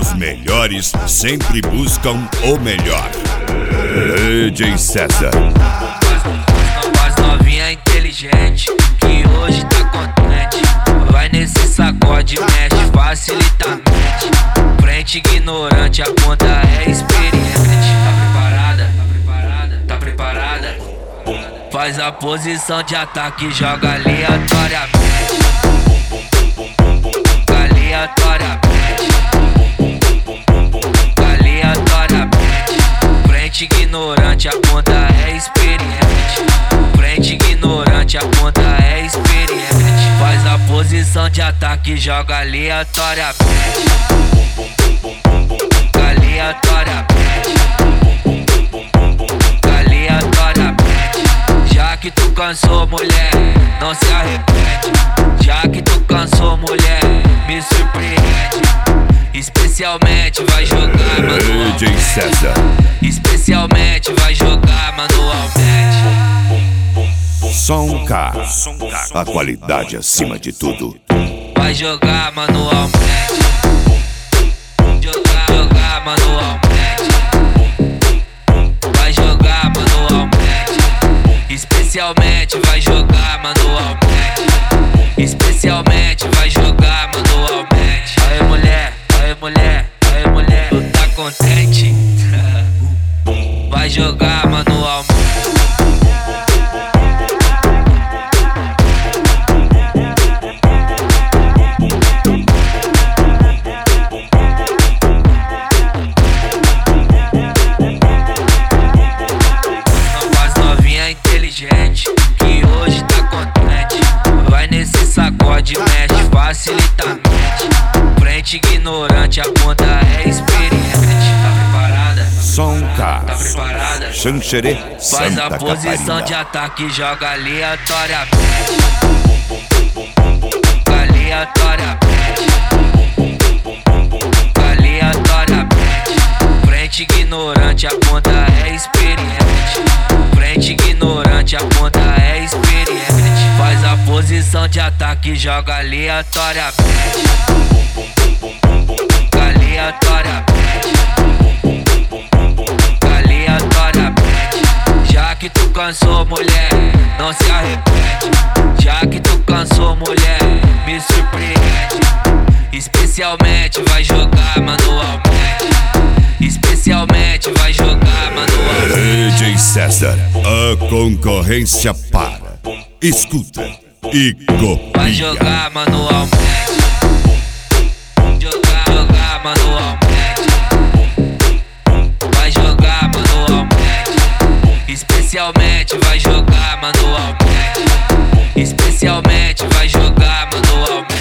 Os melhores sempre buscam o melhor. DJ César. As novinha inteligente que hoje tá contente. Vai nesse sacode, mexe facilitamente. Frente ignorante, a conta é experiente. Tá preparada? Tá preparada? Tá preparada? Faz a posição de ataque, joga aleatoriamente. Aleatoriamente. Frente ignorante, a conta é experiente. Frente ignorante, a conta é experiente. Faz a posição de ataque, joga aleatoriamente. Aleatoriamente. Já que tu cansou, mulher, não se arrepende. Já que tu cansou, mulher, me surpreende. Especialmente vai jogar manualmente. DJ César. Especialmente vai jogar manualmente. Som K. A qualidade acima de tudo. Vai jogar manualmente. Jogar manualmente. Vai jogar manualmente. Especialmente vai jogar manualmente. Especialmente vai jogar manualmente. Aê mulher, aê mulher, aê mulher, tu tá contente? Vai jogar manualmente. As novinha inteligente que hoje tá contente. Vai nesse sacode, mexe facilitamente. Frente ignorante, a conta é experiente. Tá preparada? Som K. Tá preparada? Xanxerê, Faz Santa a posição de Catarina. ataque, joga aleatoriamente. Aleatoriamente. Frente ignorante, a conta é experiente. Frente ignorante, a conta é experiente. Faz a posição de ataque, joga aleatoriamente. Aleatoriamente. Já que tu cansou, mulher, não se arrepende. Já que tu cansou, mulher, me surpreende. Especialmente vai jogar manualmente. Especialmente vai jogar manualmente. DJ César. A concorrência para. Escuta e copia. Vai jogar manualmente. Jogar manualmente. Vai jogar manualmente. Especialmente vai jogar manualmente. Especialmente vai jogar manualmente.